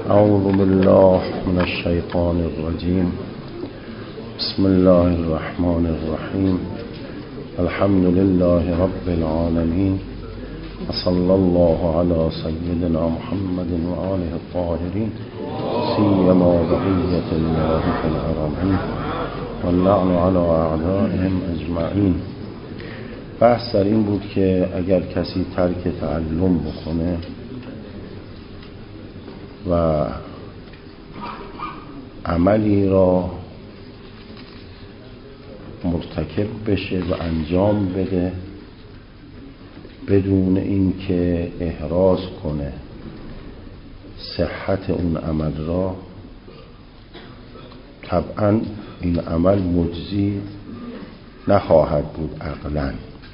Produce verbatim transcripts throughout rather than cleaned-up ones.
اعوذ بالله من الشیطان الرجیم. بسم الله الرحمن الرحیم. الحمد لله رب العالمین و صلی الله علی سیدنا محمد و آله الطاهرین سیما بقیة الله فی الارضین و اللعن علی اعدائهم اجمعین. بحث در این بود که اگر کسی ترک تعلم بکنه و عملی را مرتکب بشه و انجام بده بدون اینکه احراز کنه صحت اون عمل را، طبعا این عمل مجزی نخواهد بود عقلاً.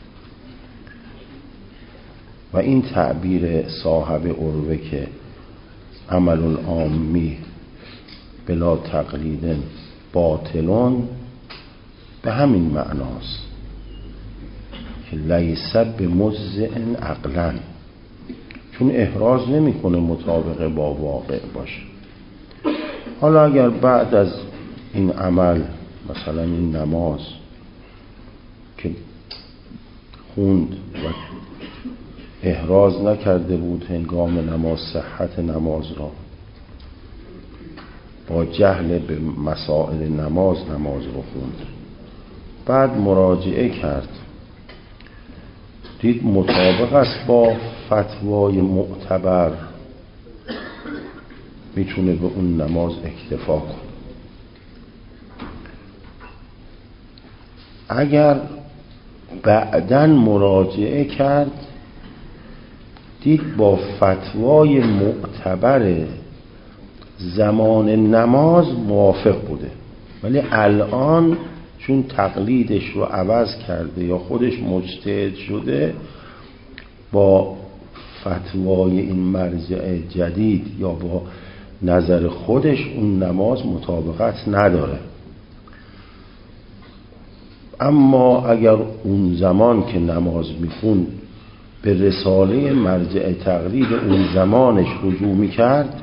و این تعبیر صاحب عروه که عمل العامی بلا تقلید باطلون به همین معناست که لیس بمجزئ عقلاً، چون احراز نمیکنه مطابق با واقع باشه. حالا اگر بعد از این عمل، مثلا این نماز که خوند و احراز نکرده بود هنگام نماز صحت نماز را، با جهل به مسائل نماز نماز رو خوند، بعد مراجعه کرد، دید مطابق است با فتوای معتبر، میتونه به اون نماز اکتفا کنه. اگر بعداً مراجعه کرد دید با فتوای معتبر زمان نماز موافق بوده، ولی الان چون تقلیدش رو عوض کرده یا خودش مجتهد شده، با فتوای این مرجع جدید یا با نظر خودش اون نماز مطابقت نداره. اما اگر اون زمان که نماز میخوند به رساله مرجع تقلید اون زمانش رجوع میکرد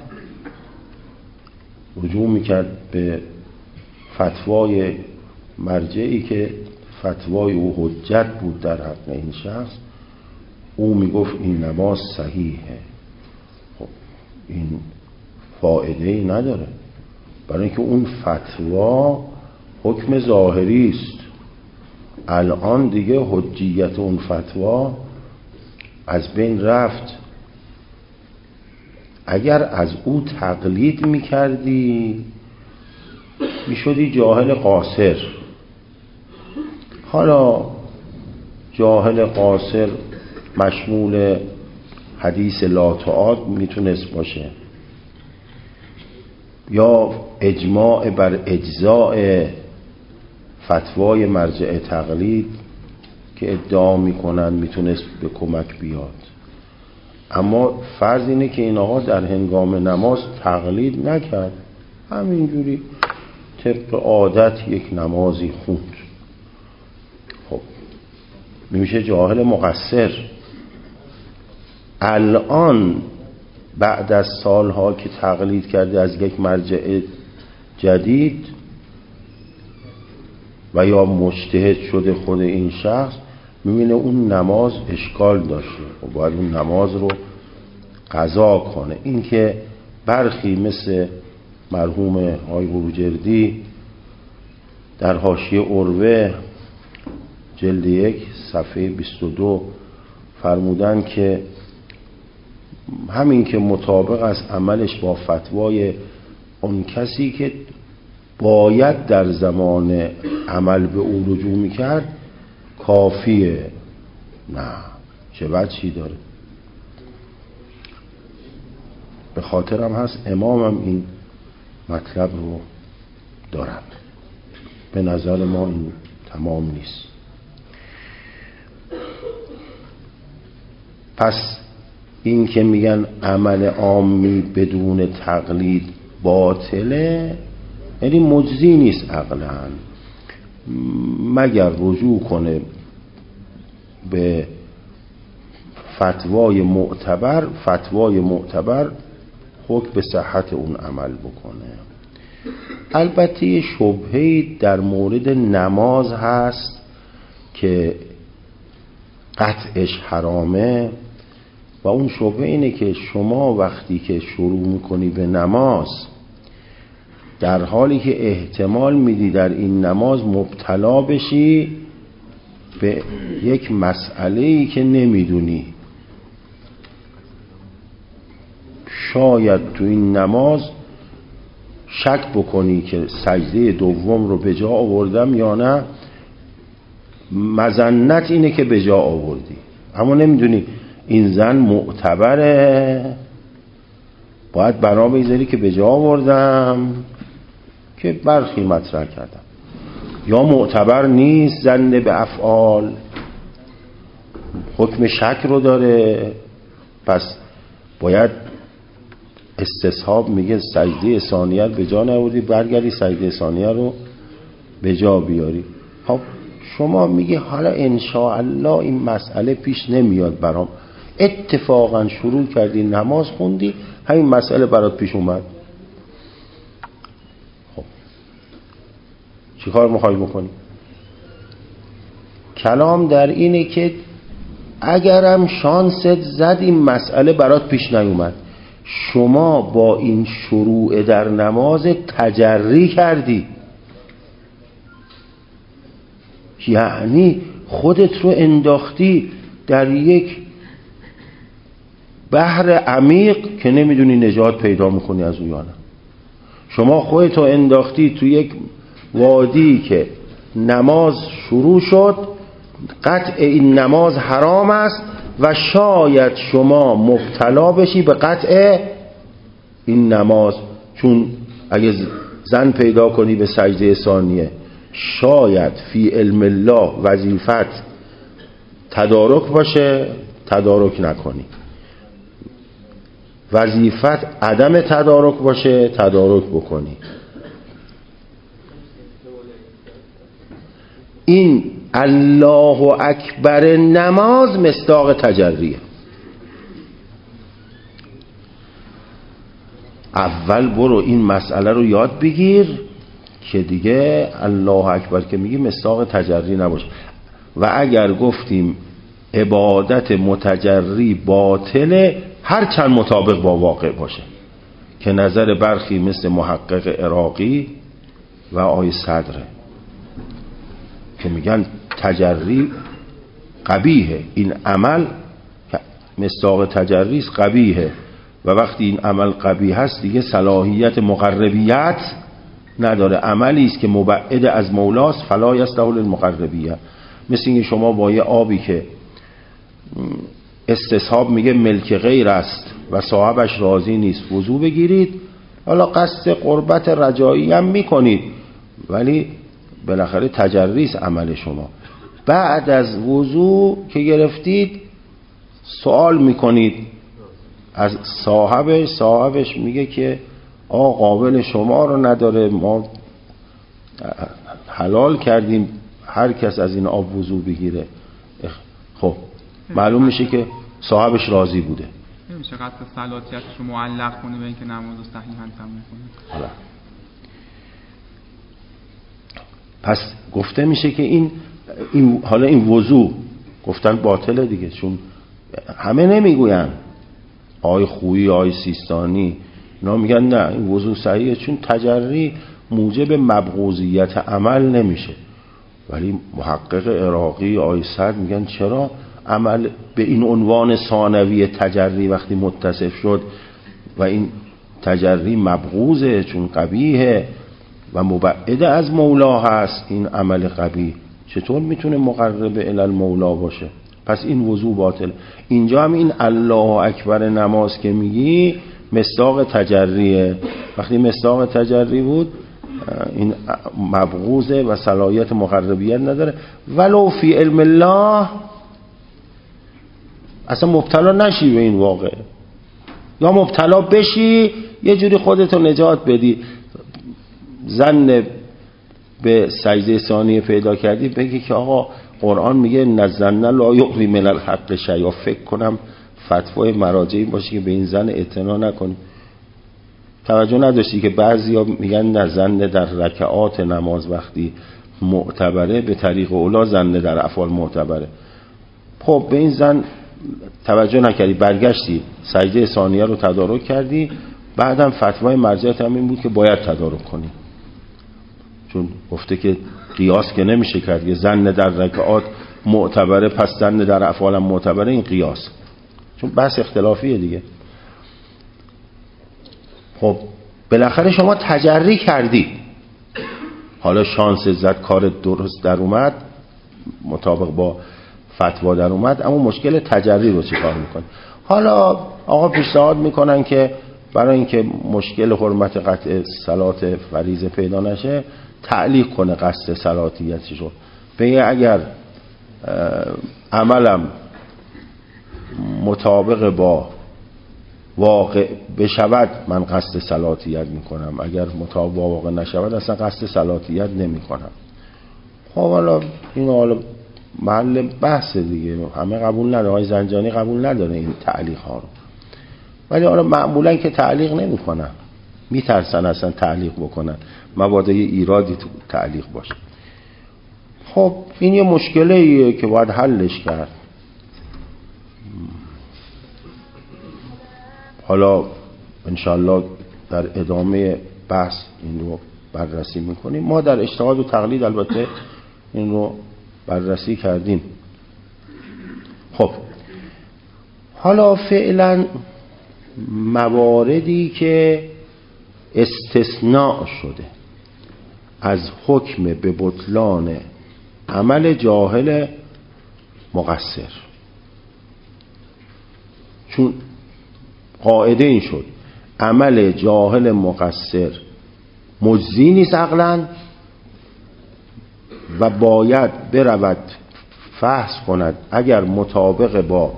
رجوع میکرد به فتوای مرجعی که فتوای او حجت بود در حق این شخص، او میگفت این نماز صحیحه. خب این فایده‌ای نداره، برای اینکه اون فتوا حکم ظاهری است. الان دیگه حجیت اون فتوا از بین رفت. اگر از او تقلید میکردی میشدی جاهل قاصر. حالا جاهل قاصر مشمول حدیث لا تعاد میتونست باشه، یا اجماع بر اجزاء فتوای مرجع تقلید که ادعا میکنن میتونست به کمک بیاد. اما فرض اینه که این آقا در هنگام نماز تقلید نکرد، همینجوری طبق عادت یک نمازی خوند. خب میشه جاهل مقصر. الان بعد از سالها که تقلید کرده از یک مرجع جدید و یا مجتهد شده خود این شخص، میبینه اون نماز اشکال داشته و باید اون نماز رو قضا کنه. این که برخی مثل مرحوم آقای بروجردی در حاشیه عروه جلد یک صفحه بیست و دو فرمودن که همین که مطابق از عملش با فتوای اون کسی که باید در زمان عمل به او رجوع میکرد کافیه. نه، چه وجهی داره؟ به خاطرم هست امامم این مطلب رو دارن. به نظر ما این تمام نیست. پس این که میگن عمل عامی بدون تقلید باطله، یعنی مجزی نیست عقلاً، مگر رجوع کنه به فتوای معتبر. فتوای معتبر حکم به صحت اون عمل بکنه. البته یه شبهه‌ای در مورد نماز هست که قطعش حرامه و اون شبهه اینه که شما وقتی که شروع میکنی به نماز در حالی که احتمال میدی در این نماز مبتلا بشی به یک مسئله‌ای که نمیدونی، شاید تو این نماز شک بکنی که سجده دوم رو به جا آوردم یا نه، مظنت اینه که به جا آوردی اما نمیدونی این زن معتبره، باید بنا بذاری که به جا آوردم که برخی مطرح کردم، یا معتبر نیست زن به افعال، حکم شک رو داره، پس باید استصحاب میگه سجده ثانیه به جا نوردی، برگردی سجده ثانیه رو به جا بیاری. خب شما میگی حالا انشاءالله این مسئله پیش نمیاد برام، اتفاقا شروع کردی نماز خوندی همین مسئله برات پیش اومد، خب چی کار میخوای بکنی؟ کلام در اینه که اگرم شانست زد این مسئله برات پیش نیومد، شما با این شروع در نماز تجری کردی، یعنی خودت رو انداختی در یک بحر عمیق که نمیدونی نجات پیدا میکنی از اون یا نه. شما خودت رو انداختی تو یک وادی که نماز شروع شد، قطع این نماز حرام است و شاید شما مبتلا بشی به قطع این نماز، چون اگه زن پیدا کنی به سجده ثانیه شاید فی علم الله وظیفت تدارک باشه، تدارک نکنی، وظیفت عدم تدارک باشه، تدارک بکنی. این الله اکبر نماز مصداق تجریه. اول برو این مسئله رو یاد بگیر که دیگه الله اکبر که میگی مصداق تجری نباشه. و اگر گفتیم عبادت متجری باطله هر چند مطابق با واقع باشه، که نظر برخی مثل محقق عراقی و آی صدره که میگن تجری قبیحه، این عمل مصداق تجری است قبیحه، و وقتی این عمل قبیح هست دیگه صلاحیت مقربیت نداره، عملی است که مبعد از مولاست فلا یستحل المقربیه. مثل اینکه شما با یه آبی که استصحاب میگه ملک غیر است و صاحبش راضی نیست وضو بگیرید، حالا قصد قربت رجایی هم میکنید ولی بالاخره تجریس عمل شما. بعد از وضو که گرفتید سوال میکنید از صاحبش، صاحبش میگه که آقا قابل شما رو نداره، ما حلال کردیم هر کس از این آب وضو بگیره. خب معلوم میشه که صاحبش راضی بوده، نمیشه قصد صلاتیتش رو معلق کنه به اینکه نماز رو صحیحاً تموم کنه. حالا پس گفته میشه که این, این حالا این وضو گفتن باطله دیگه، چون همه نمیگوین، آی خویی آی سیستانی اینا میگن نه این وضو صحیحه چون تجری موجب مبغوضیت عمل نمیشه، ولی محقق عراقی آی صد میگن چرا عمل به این عنوان ثانوی تجری وقتی متصف شد و این تجری مبغوضه چون قبیحه و مبعد از مولا هست، این عمل قبیح چطور میتونه مقرب الی المولا باشه؟ پس این وضو باطل. اینجا هم این الله اکبر نماز که میگی مصداق تجریه، وقتی مصداق تجری بود این مبغوضه و صلاحیت مقربیت نداره، ولو فی علم الله اصلا مبتلا نشی به این واقع، یا مبتلا بشی یه جوری خودتو نجات بدی، زن به سجده ثانیه پیدا کردی بگی که آقا قرآن میگه نزلن لا یغری من الحق شیء، فکر کنم فتوای مراجعی باشه که به این زن اعتنا نکنی، توجه نداشتی که بعضیا میگن نه، زن در رکعات نماز وقتی معتبره به طریق اولا زن در افعال معتبره. خب به این زن توجه نکردی، برگشتی سجده ثانیه رو تدارک کردی، بعدم فتوای مرجعت هم این بود که باید تدارک کنی، چون گفته که قیاس که نمیشه کرد، زن در رکعات معتبره پس زن در افعال هم معتبره، این قیاس، چون بحث اختلافیه دیگه. خب بالاخره شما تجری کردی، حالا شانس زد کار درست در اومد، مطابق با فتوا در اومد، اما مشکل تجری رو چیکار میکنی؟ حالا آقا پیشنهاد میکنن که برای اینکه مشکل حرمت قطع صلات فریضه پیدا نشه تعلیق کنه قصد صلاتیتش رو، بگه اگر عملم مطابق با واقع بشود من قصد صلاتیت میکنم، اگر مطابق با واقع نشود اصلا قصد صلاتیت نمیکنم. خب حالا این حالا محل بحث دیگه، همه قبول نداره، آقای زنجانی قبول نداره این تعلیق ها رو، ولی حالا معمولا که تعلیق نمیکنن، میترسن اصلا تعلیق بکنن، مبادا یه ایرادی تو تعلیق باشه. خب این یه مشکلیه که باید حلش کرد. حالا انشالله در ادامه بحث این رو بررسی میکنیم. ما در اجتهاد و تقلید البته این رو بررسی کردیم. خب حالا فعلا مواردی که استثناء شده از حکم به بطلان عمل جاهل مقصر، چون قاعده این شد عمل جاهل مقصر مجزی نیست عقلاً و باید برود فحص کند، اگر مطابق با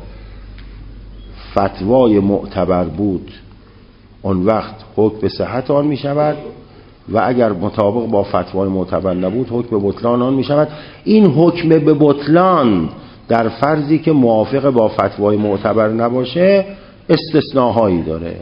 فتوای معتبر بود اون وقت حکم به صحت آن می شود و اگر مطابق با فتوای معتبر نبود حکم به بطلان آن می شود. این حکم به بطلان در فرضی که موافق با فتوای معتبر نباشه استثناهایی داره.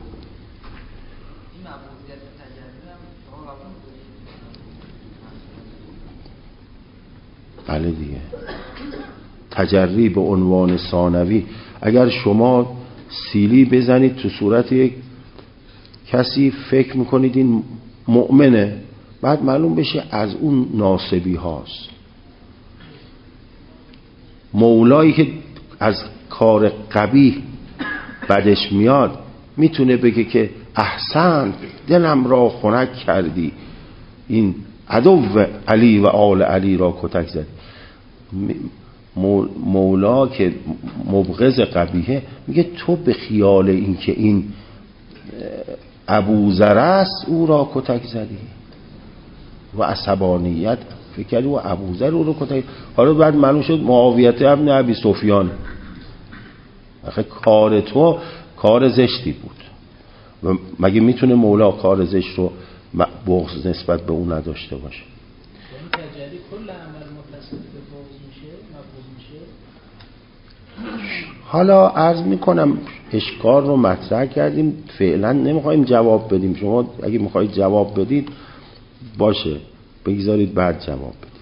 بله دیگه، تجری به عنوان ثانوی، اگر شما سیلی بزنید تو صورت یک کسی فکر میکنید این مؤمنه، بعد معلوم بشه از اون ناصبی هاست، مولایی که از کار قبیح بدش میاد میتونه بگه که احسن دلم را خنک کردی، این عدو علی و آل علی را کتک زدی. مولا که مبغض قبیحه میگه تو به خیال این که این ابوذر است او را کتک زدی و عصبانیت فکر کردی و ابوذر او را کتک. حالا بعد معلوم شد معاویه ابن ابی سفیان، آخه کار تو کار زشتی بود و مگه میتونه مولا کار زشت رو بغض نسبت به اون نداشته باشه؟ تجلی کل عمل متصل به بغض میشه، مبغوض میشه. حالا عرض میکنم اشکال رو مطرح کردیم، فعلا نمیخوایم جواب بدیم. شما اگه میخواید جواب بدید باشه بگذارید بعد جواب بدید.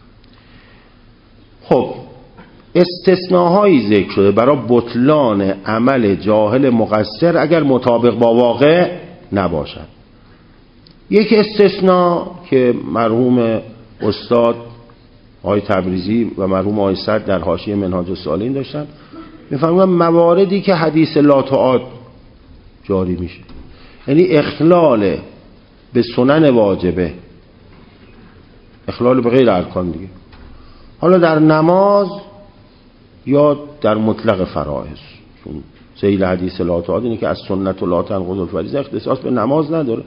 خب استثناهایی ذکر شده برای بطلان عمل جاهل مقصر اگر مطابق با واقع نباشد. یک استثناء که مرحوم استاد آقای تبریزی و مرحوم آقای صدر در حاشیه منهاج السالکین داشتن، میفرمایند مواردی که حدیث لا تعاد جاری میشه، یعنی اخلال به سنن واجبه، اخلال به غیر ارکان دیگه، حالا در نماز یا در مطلق فرائض، چون ذیل حدیث لا تعاد اینه که از سنت و لا تنقض الفریضه اختصاص به نماز نداره.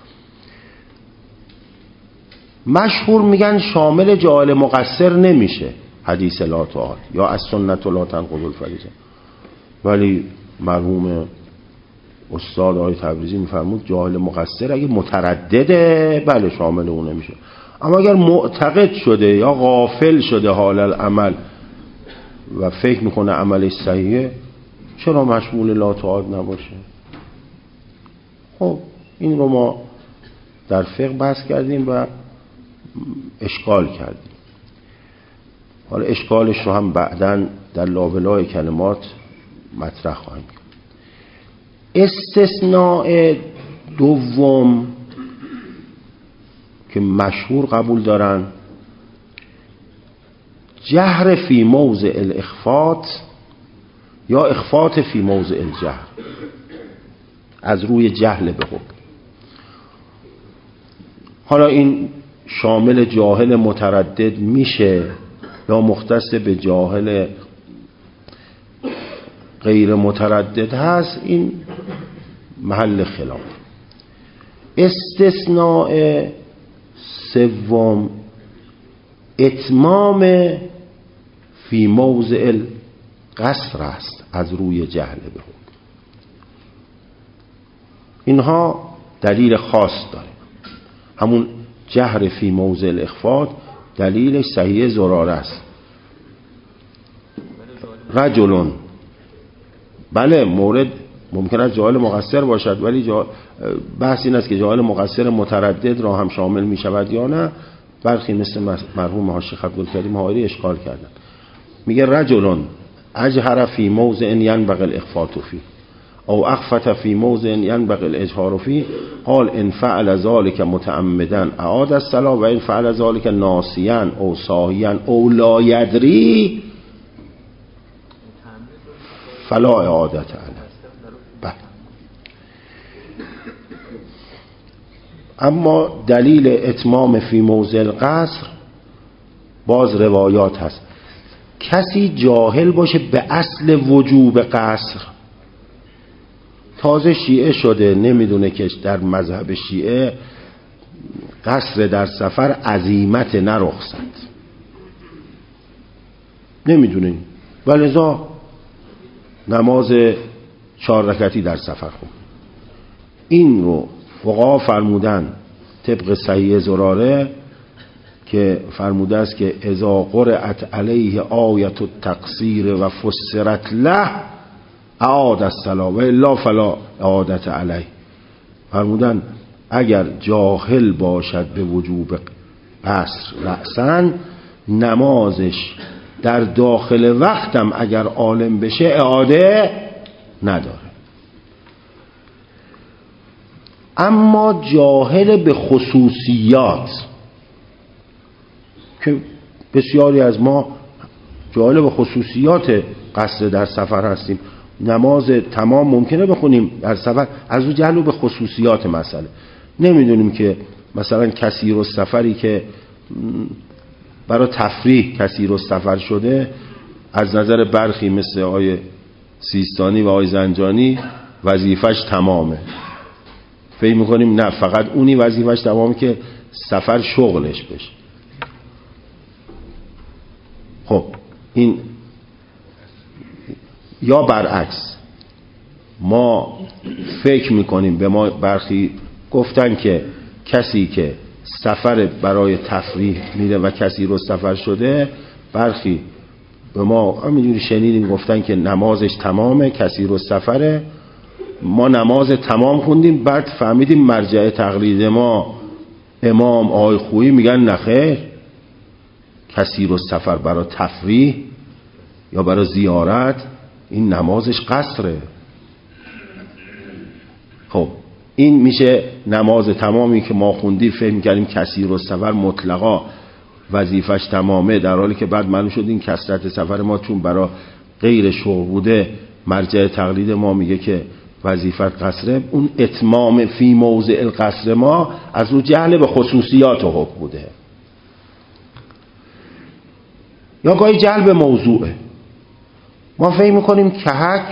مشهور میگن شامل جاهل مقصر نمیشه حدیث لا تعاد یا از سنت و لا تنقض الفریضه، ولی مرحوم استاد آقای تبریزی میفرمود جاهل مقصر اگه متردده بله شامل اون نمیشه، اما اگر معتقد شده یا غافل شده حال العمل و فکر میکنه عملش صحیحه چرا مشمول لا تعاد نباشه؟ خب این رو ما در فقه بحث کردیم و اشکال کردیم. حالا اشکالش رو هم بعداً در لابلای کلمات مطرح خواهیم کرد. استثناء دوم که مشهور قبول دارن، جهر فی موضع الاخفات یا اخفات فی موضع الجهر، از روی جهل به حکم. حالا این شامل جاهل متردد میشه یا مختص به جاهل غیر متردد هست، این محل خلاف. استثناء سوم اتمام فی موضع القصر است، از روی جهل به حکم. اینها دلیل خاص داره. همون جهر فی موضع الاخفات دلیل صحیح زراره است. رجلون، بله مورد ممکن است جاهل مقصر باشد، ولی جا... بحث این است که جاهل مقصر متردد را هم شامل می شود یا نه. برخی مثل مرحوم حاجی عبدالکریم حائری اشکال کردن. میگه رجلون اجهر فی موضع ینبغی الاخفات فی او اخفت فی موضع ینبغی الاجهار فی، قال ان فعل ذلك متعمدا اعاد الصلاه و ان فعل ذلك ناسیا او ساهیا او لا یدری فلا اعادت علیه. اما دلیل اتمام فی موضع القصر باز روایات هست. کسی جاهل باشه به اصل وجوب قصر، تازه شیعه شده، نمیدونه که در مذهب شیعه قصر در سفر عزیمت نه رخصت، نمیدونه، ولذا نماز چهار رکعتی در سفر خون. این رو فقها فرمودن طبق صحیح زراره که فرموده است که اذا قرأت علیه آیت التقصیر و فسرت له اعاد الصلاه و الا فلا اعادت علیه. فرمودن اگر جاهل باشد به وجوب قصر رأساً، نمازش در داخل وقتم اگر عالم بشه اعاده نداره. اما جاهل به خصوصیات، که بسیاری از ما جاهل به خصوصیات قصر در سفر هستیم، نماز تمام ممکنه بخونیم در سفر، از او جهل به خصوصیات مسئله نمیدونیم که مثلا کثیر السفری که برای تفریح کثیر السفر شده، از نظر برخی مثل آقای سیستانی و آقای زنجانی وظیفش تمامه. فکر میکنیم نه، فقط اونی وظیفش تمامه که سفر شغلش بشه. خب این یا برعکس، ما فکر میکنیم، به ما برخی گفتن که کسی که سفر برای تفریح میره و کسی رو سفر شده، برخی به ما همینجوری شنیدیم گفتن که نمازش تمامه، کسی رو سفره. ما نماز تمام خوندیم، بعد فهمیدیم مرجع تقلید ما امام آقای خویی میگن نخیر، کسی رو سفر برای تفریح یا برای زیارت این نمازش قصره. خب این میشه نماز تمامی که ما خوندیم فهم می‌کردیم کسی رو سفر مطلقا وظیفش تمامه، در حالی که بعد معلوم شد این کثرت سفر ما چون برای غیر شغل بوده، مرجع تقلید ما میگه که وظیفت قصره. اون اتمام فی موضع القصر ما از رو جهل به خصوصیات حکم بوده، یا گاهی جهل به موضوعه. ما فهم میکنیم کهک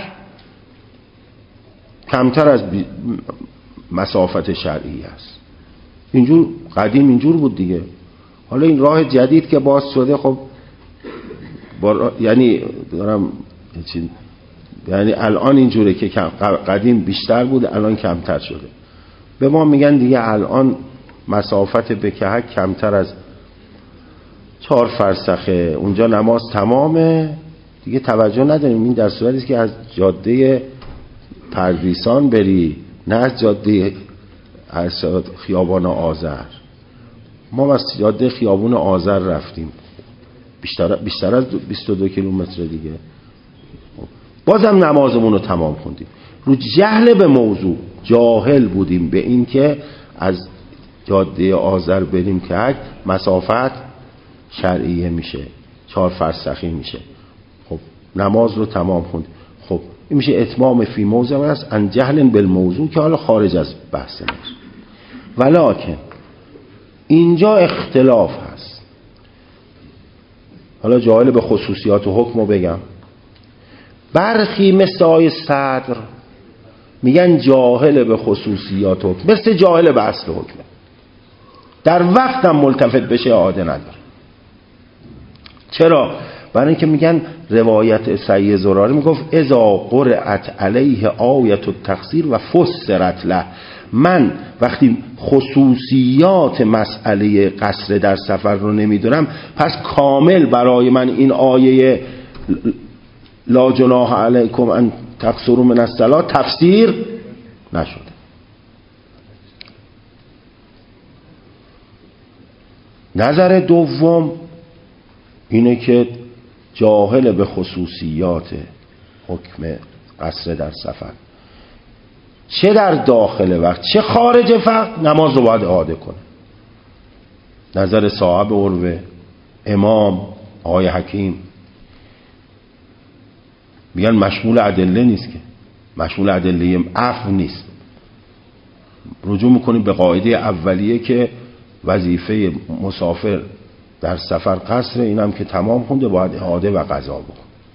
کمتر از مسافت شرعی است، اینجور قدیم اینجور بود دیگه. حالا این راه جدید که باز شده، خب با... یعنی دارم چی... یعنی الان اینجوره که قدیم بیشتر بود، الان کمتر شده. به ما میگن دیگه الان مسافت به کهک کمتر از چهار فرسخه، اونجا نماز تمامه دیگه، توجه نداریم. این در صورتی که از جاده پردیسان بری، نه از جاده از خیابان آذر. ما از جاده خیابون آذر رفتیم بیشتر بیشتر از بیست و دو کیلومتر دیگه، بازم نمازمون رو تمام خوندیم. رو جهل به موضوع، جاهل بودیم به این که از جاده آذر بریم که مسافت شرعیه میشه، چهار فرسخی میشه. خب نماز رو تمام خوندیم. خب این میشه اتمام فی موضع است ان جهل بالموضوع که حالا خارج از بحث ماست. ولکن اینجا اختلاف هست. حالا جاهل به خصوصیات و حکم رو بگم. برخی مثل آیه صدر میگن جاهل به خصوصیات و حکم مثل جاهل به اصل حکم، در وقت هم ملتفت بشه عاده نداره. چرا؟ برای اینکه میگن روایت سعی زراری میگفت اذا قرأت علیه آیت التقصیر و فسرت له، من وقتی خصوصیات مسئله قصر در سفر رو نمیدونم پس کامل برای من این آیه لا جناح علیکم ان تقصروا من الصلاة تفسیر نشده. نظر دوم اینه که جاهل به خصوصیات حکم قصر در سفر چه در داخل وقت چه خارج وقت نماز رو باید اعاده کنه. نظر صاحب عروه، امام آقای حکیم میگن مشمول ادله نیست، که مشمول ادله عفو نیست. رجوع میکنیم به قاعده اولیه که وظیفه مسافر در سفر قصر، اینم که تمام خونده باید اعاده و قضا بکن.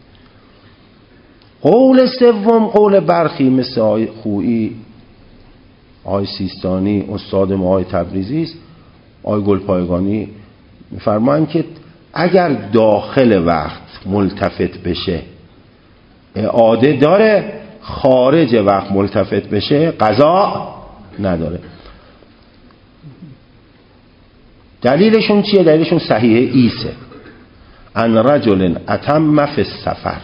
قول سوم قول برخی مثل آقای خویی، آقای سیستانی، استاد ما آقای تبریزی است، آقای گلپایگانی میفرمایند که اگر داخل وقت ملتفت بشه اعاده داره، خارج وقت ملتفت بشه قضا نداره. دلیلشون چیه؟ دلیلشون صحیح ایسه ان رجل اتم فی السفر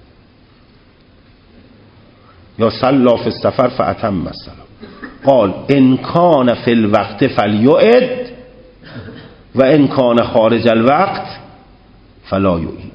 یا صلا فی السفر فاتم الصلاة قال ان کان فی الوقت فلیعد و ان کان خارج الوقت فلا یعید.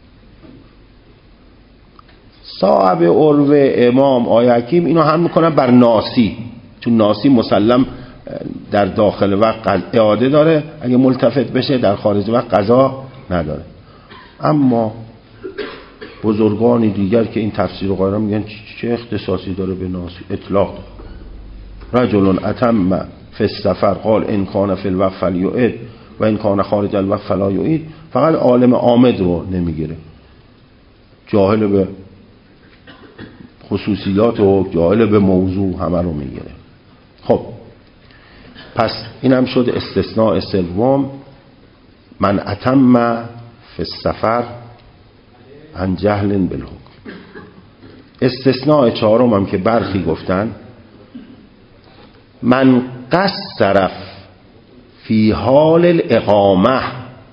صاحب عروه، امام، آقای حکیم اینو هم میکنن بر ناسی، چون ناسی مسلم در داخل وقت اعاده داره، اگه ملتفت بشه در خارج وقت قضا نداره. اما بزرگانی دیگر که این تفسیر رو قرار میگن چه اختصاصی داره به ناسی؟ اطلاق داره. رجل اتم فی السفر قال ان کان فی الوقت فلیعد و ان کان خارج الوقت فلا یعید. فقط عالم عامد رو نمیگیره، جاهل به خصوصیات و جاهل به موضوع همه رو میگیره. خب پس این هم شد استثناء سوم، من اتم فی السفر عن جهل بالحکم. استثناء چهارم هم که برخی گفتن من قصر فی حال الاقامه،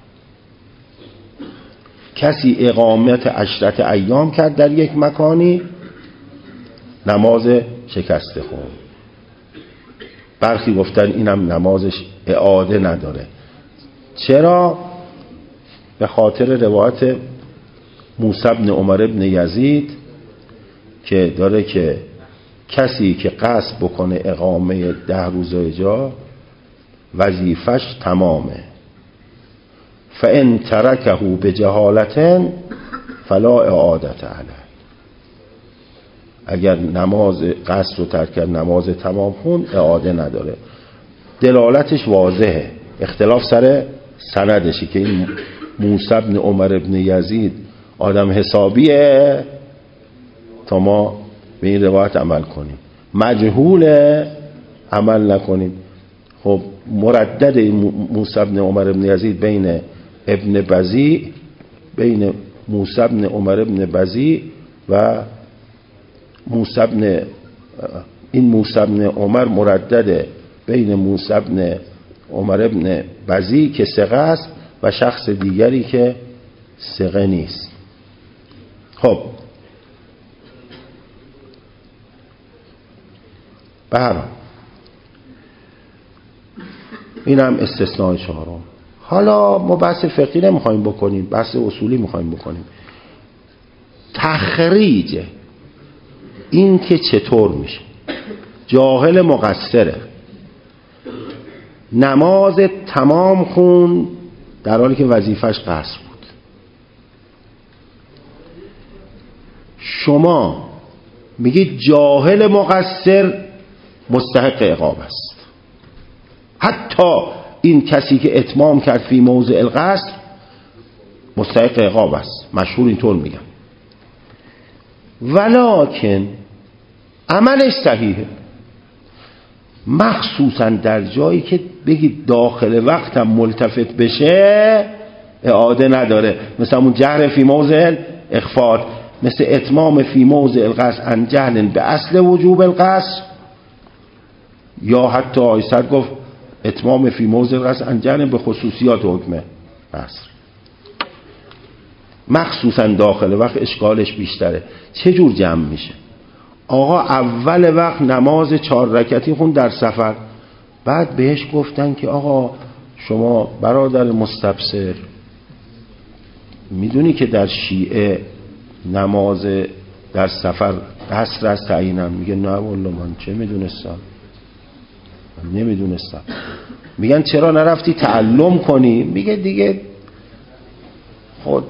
کسی اقامت عشرت ایام کرد در یک مکانی، نماز شکسته خوند. برخی گفتن اینم نمازش اعاده نداره. چرا؟ به خاطر روایت موسی بن عمر بن یزید که داره که کسی که قصد بکنه اقامه ده روزه جا وظیفش تمامه، فان ترکه بجهالت فلا اعادت علیه. اگر نماز قصد رو ترک کرد نماز تمام خون اعاده نداره. دلالتش واضحه، اختلاف سر سندشه که این موسی بن عمر بن یزید آدم حسابیه تا ما به این روایت عمل کنیم، مجهول عمل نکنیم. خب مردد موسی بن عمر بن یزید بین ابن بزی بین موسی بن عمر بن بزی و موسی بن این موسی بن عمر مردد بین موسی بن عمر بن بزی که ثقه است و شخص دیگری که ثقه نیست. خب به هر حال این هم استثناء چهارم. حالا ما بحث فقهی نمیخوایم بکنیم، بحث اصولی میخوایم بکنیم. تخریج این که چطور میشه جاهل مقصره نماز تمام خون در حالی که وظیفش قصر بود، شما میگید جاهل مقصر مستحق عقاب است، حتی این کسی که اتمام کرد فی موضع القصر مستحق عقاب است، مشهور اینطور میگن. ولکن عملش صحیحه، مخصوصا در جایی که بگید داخل وقتم ملتفت بشه اعاده نداره، مثل همون جهر فی موضع اخفاء، مثل اتمام فی موضع القصر عن جهل به اصل وجوب القصر، یا حتی آیسر گفت اتمام فی موضع القصر عن جهل به خصوصیات حکم قصر. مخصوصا داخل وقت اشکالش بیشتره. چه جور جمع میشه؟ آقا اول وقت نماز چهار رکعتی خون در سفر، بعد بهش گفتن که آقا شما برادر مستبصر میدونی که در شیعه نماز در سفر قصر از تعیینم؟ میگه نه والله من چه میدونستم، من نمیدونستم. میگن چرا نرفتی تعلم کنی؟ میگه دیگه خود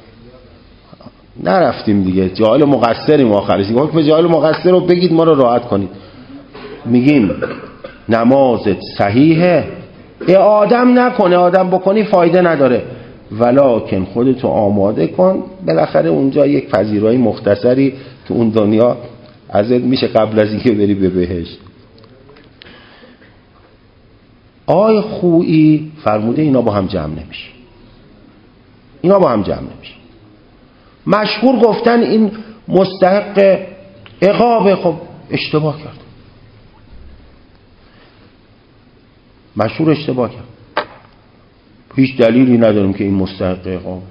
نرفتیم دیگه، جاهل مقصریم آخرش، حکم جاهل مقصر رو بگید ما رو راحت کنید. میگیم نمازت صحیحه، آدم نکنه، آدم بکنی فایده نداره، ولکن خودتو آماده کن، بالاخره اونجا یک پذیرایی مختصری تو اون دنیا ازت میشه قبل از اینکه بری به بهشت. آی خویی فرموده اینا با هم جمع نمیشه، اینا با هم جمع نمیشه. مشهور گفتن این مستحق عقاب، خب اشتباه کرد، مشهور اشتباه کرد، هیچ دلیلی نداریم که این مستحق عقاب.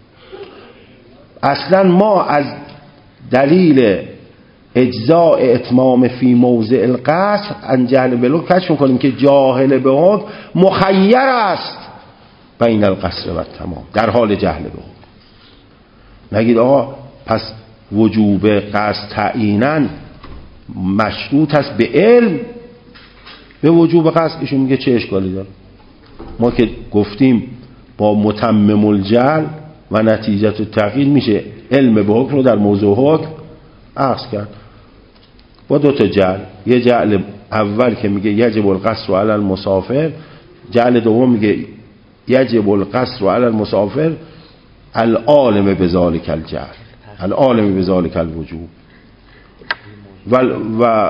اصلا ما از دلیل اجزاء اتمام فی موضع القصر عن جهل بلو کشف میکنیم که جاهل به حکم مخیر است بین القصر و تمام، در حال جهل به حکم. نگید آقا پس وجوب قصد تعییناً مشروط است به علم به وجوب قصد. ایشون میگه چه اشکالی داره؟ ما که گفتیم با متمم الجهل و نتیجه التقیید میشه علم به حکم رو در موضوع حکم اخذ کرد با دو تا جهل. یه جهل اول که میگه یجب القصر علی المسافر، جهل دوم میگه یجب القصر علی المسافر العالم بذالک الجهل العالم بذالک الوجوب، و, و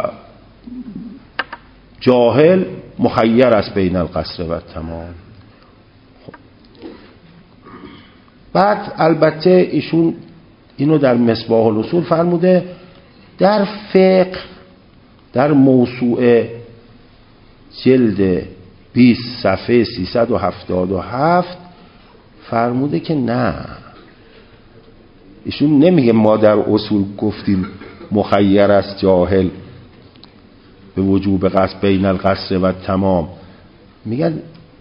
جاهل مخیر است بین القصر و تمام. بعد البته ایشون اینو در مصباح الاصول فرموده، در فقه در موسوعه جلد بیست صفحه سیصد و هفتاد و هفت فرموده که نه، ایشون نمیگه ما در اصول گفتیم مخیر است جاهل به وجوب قصد بین القصر و تمام، میگن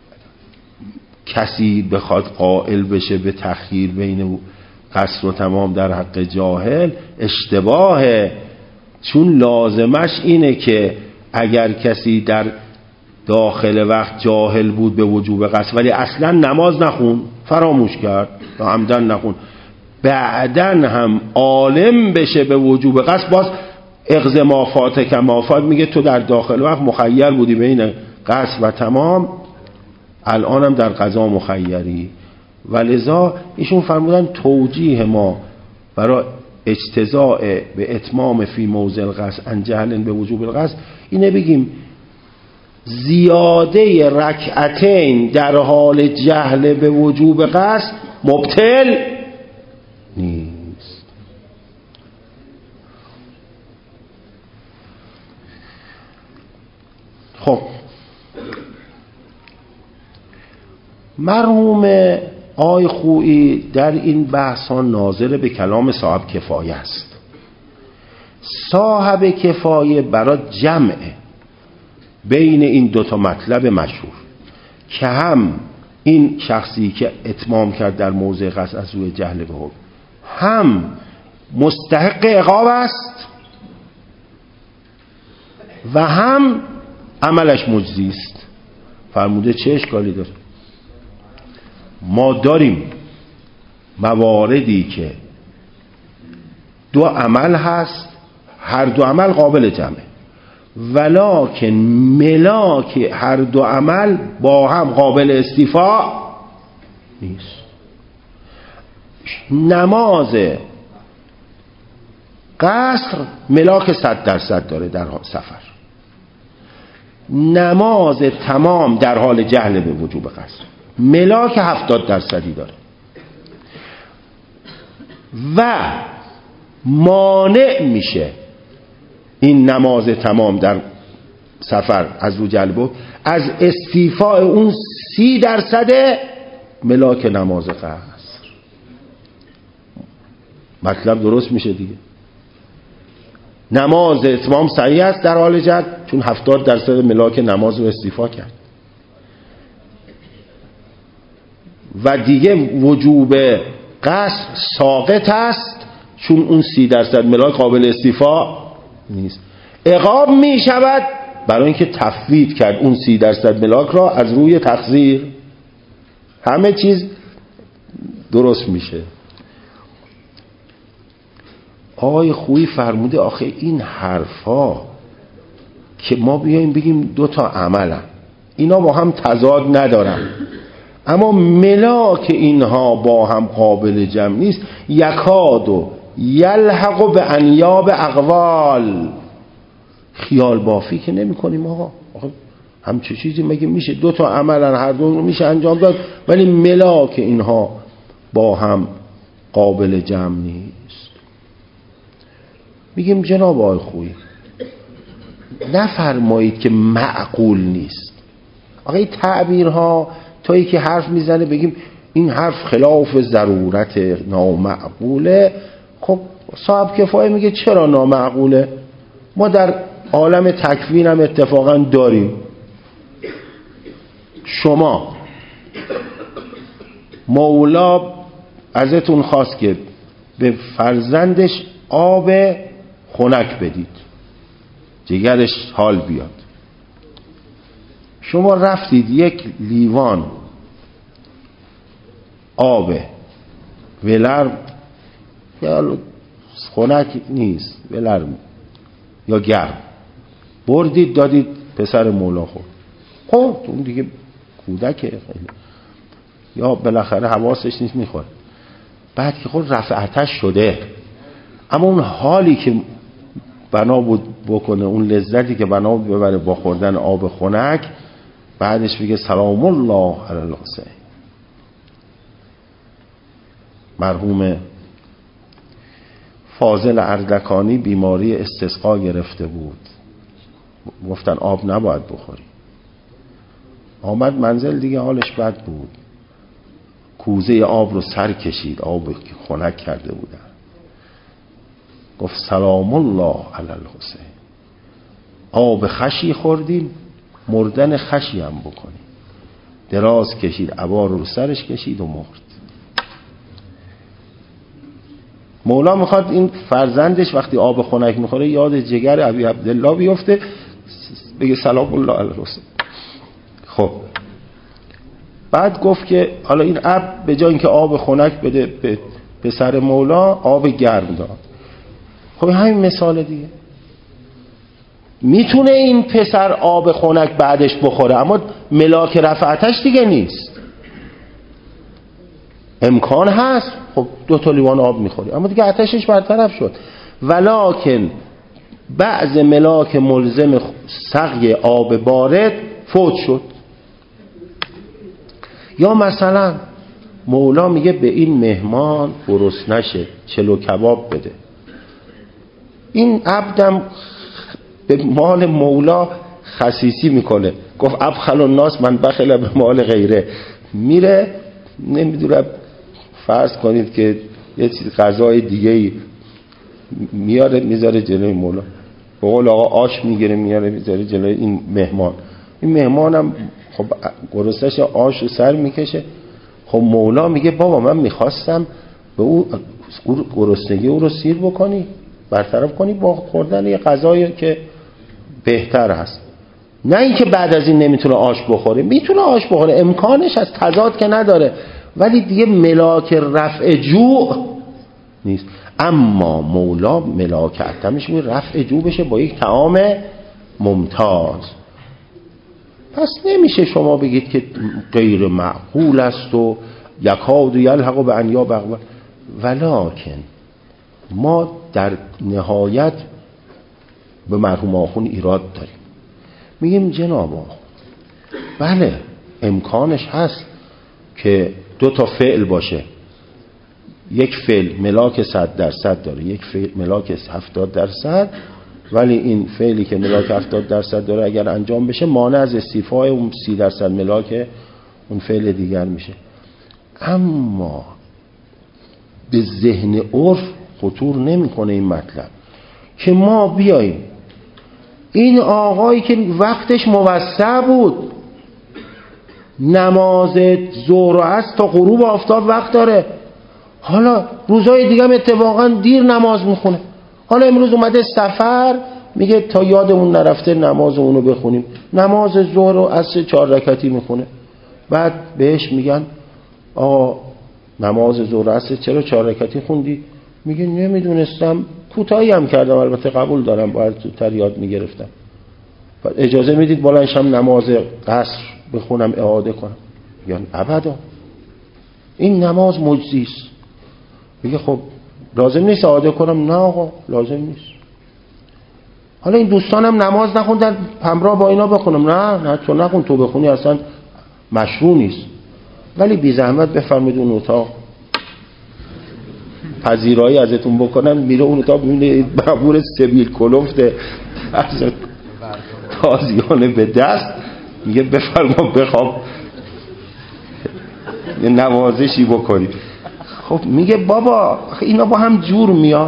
کسی بخواد قائل بشه به تخییر بین قصر و تمام در حق جاهل اشتباهه، چون لازمش اینه که اگر کسی در داخل وقت جاهل بود به وجوب قصر ولی اصلا نماز نخون، فراموش کرد یا عمدن نخون، بعدن هم عالم بشه به وجوب قصر، باز اغز ما فات کما فات، میگه تو در داخل وقت مخیر بودی بین قصر و تمام، الان هم در قضا مخیری. ولذا ایشون فرمودن توجیه ما برای اجتزاء به اتمام فی موضع القصر عن جهل به وجوب القصر اینه بگیم زیاده رکعتین در حال جهل به وجوب قصر مبطل نیست. خب مرحوم آی خویی در این بحث ها ناظر به کلام صاحب کفایه است. صاحب کفایه برای جمع بین این دوتا مطلب مشهور، که هم این شخصی که اتمام کرد در موضع قصد از روی جهل به حکم هم مستحق عقاب است و هم عملش مجزی است. فرموده چه اشکالی داره؟ ما داریم مواردی که دو عمل هست، هر دو عمل قابل جمعه، ولکن ملاک هر دو عمل با هم قابل استیفا نیست. نماز قصر ملاک صد درصد داره در سفر، نماز تمام در حال جهل به وجوب قصر ملاک هفتاد درصدی داره و مانع میشه این نماز تمام در سفر از رو جلب از استیفاء اون سی درصد ملاک نماز قصر. مطلب درست میشه دیگه. نماز اتمام صحیح است در حال جد چون هفتاد درصد ملاک نماز رو استیفا کرد و دیگه وجوب قصر ساقط است چون اون سی درصد ملاک قابل استیفا نیست. عقاب می شود برای اینکه تفویض کرد اون سی درصد ملاک را از روی تقصیر. همه چیز درست میشه. آقای خویی فرموده آخه این حرفا که ما بیاییم بگیم دو تا عملن، اینا با هم تضاد ندارن اما ملاک اینها با هم قابل جمع نیست. یکاد و یلحق به انیاب اقوال. خیال بافی که نمی کنیم آقا. آقا همچه چیزی مگه میشه؟ دو تا عملن، هر دو میشه انجام داد ولی ملاک اینها با هم قابل جمع نیست. میگیم جناب آقای خویی نفرمایید که معقول نیست. آقا این تعبیرها تا یکی حرف میزنه بگیم این حرف خلاف ضرورت نامعقوله، خب صاحب کفایه میگه چرا نامعقوله؟ ما در عالم تکوین هم اتفاقا داریم. شما مولا ازتون خواست که به فرزندش آب خنک بدید جگرش حال بیاد. شما رفتید یک لیوان آب ولرم یا خنک نیست ولرم یا گرم بردید دادید پسر مولا خورد. خب اون دیگه کودکه خیلی یا بالاخره حواسش نیست میخوره. بعد که خود رفع آتش شده اما اون حالی که بنا بود بکنه، اون لذتی که بنا بود ببره با خوردن آب خنک، بعدش میگه سلام الله علی الحسین. مرحوم فاضل اردکانی بیماری استسقا گرفته بود، گفتن آب نباید بخوری. آمد منزل دیگه حالش بد بود، کوزه آب رو سر کشید، آب که خنک کرده بودن. گفت سلام الله علی الحسین. آب خشی خوردیم مردن خشی هم بکنیم. دراز کشید، عبا رو سرش کشید و مرد. مولا میخواد این فرزندش وقتی آب خنک میخوره یاد جگر ابی عبدالله بیفته، بگه سلام الله علی الحسین. خب بعد گفت که حالا این اب به جای اینکه آب خنک بده به پسر مولا آب گرم داد. خب همین مثال دیگه. میتونه این پسر آب خنک بعدش بخوره اما ملاک رفعتش دیگه نیست. امکان هست خب دو تا لیوان آب میخوری اما دیگه آتشش برطرف شد. ولکن بعض ملاک ملزم سقی آب بارد فوت شد. یا مثلا مولا میگه به این مهمان گرسنه نشه چلو کباب بده. این عبدم به مال مولا خسیسی میکنه، گفت ابخل الناس من بخل به مال غیره. میره نمیدونم فرض کنید که یه چیز غذای دیگه میاره میذاره جلوی مولا، به قول آقا آش میگیره میاره میذاره جلوی این مهمان. این مهمانم خب گرسنش آش رو سر میکشه. خب مولا میگه بابا من میخواستم به او گرسنگی او رو سیر بکنی، برطرف کنی با خوردن یه غذایی که بهتر هست، نه اینکه بعد از این نمیتونه آش بخوره. میتونه آش بخوره، امکانش از تضاد که نداره، ولی دیگه ملاک رفع جوع نیست. اما مولا ملاک عتمش می رفع جوع بشه با یک طعام ممتاز. پس نمیشه شما بگید که غیر معقول است و یکاد یلحق به انیا بغوا. ولکن ما در نهایت به مرحوم آخوند ایراد داریم، میگیم جناب آخوند بله امکانش هست که دو تا فعل باشه، یک فعل ملاک صد درصد داره، یک فعل ملاک هفتاد درصد، ولی این فعلی که ملاک هفتاد درصد داره اگر انجام بشه مانع از استیفای اون سی درصد ملاک اون فعل دیگر میشه. اما به ذهن عرف خطور نمیکنه این مطلب که ما بیاییم این آقایی که وقتش موسع بود، نماز ظهر و عصر تا غروب آفتاب وقت داره، حالا روزهای دیگه هم اتفاقا دیر نماز میخونه، حالا امروز اومده سفر میگه تا یادمون نرفته نماز اونو بخونیم، نماز ظهر و عصر چهار رکعتی میخونه. بعد بهش میگن آقا نماز ظهر و عصر چرا چهار رکعتی خوندی؟ میگه نمیدونستم، کوتاهی هم کردم، البته قبول دارم باید زودتر یاد میگرفتم. اجازه میدید بلندشم نماز قصر بخونم اعاده کنم؟ یعنی ابدا، این نماز مجزی است. میگه خب لازم نیست اعاده کنم؟ نه آقا لازم نیست. حالا این دوستانم نماز نخوندن همراه با اینا بخونم؟ نه نه تو نخون، تو بخونی اصلا مشروع نیست. ولی بی زحمت بفرمایید اون اتاق پذیرایی ازتون بکنن، میره اون اتاق میبینه مامور سبیل کلفت از تازیانه به دست، میگه بفرما بخواب یه نوازشی بکنید. خب میگه بابا اینا با هم جور میاد.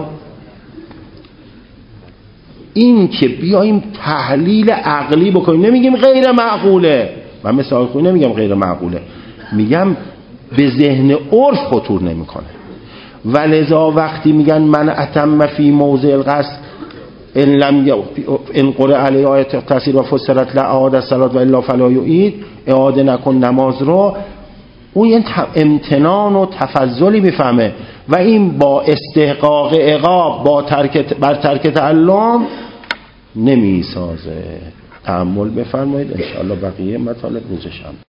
این که بیاییم تحلیل عقلی بکنیم، نمیگیم غیر معقوله، من مثل آقای خویی نمیگم غیر معقوله، میگم به ذهن عرف خطور نمیکنه. ولذا وقتی میگن من اتم فی موضع القصد ان لم ان قرئ علی آیت تفسیر و فسرت لعاد الصلاه و الا فلا یعید، اعاده نکن نماز رو، اون یه امتنان و تفضلی میفهمه و این با استحقاق عقاب با ترک بر ترک تعلم نمیسازه. تأمل بفرمایید، انشاءالله بقیه مطالب روز شنبه.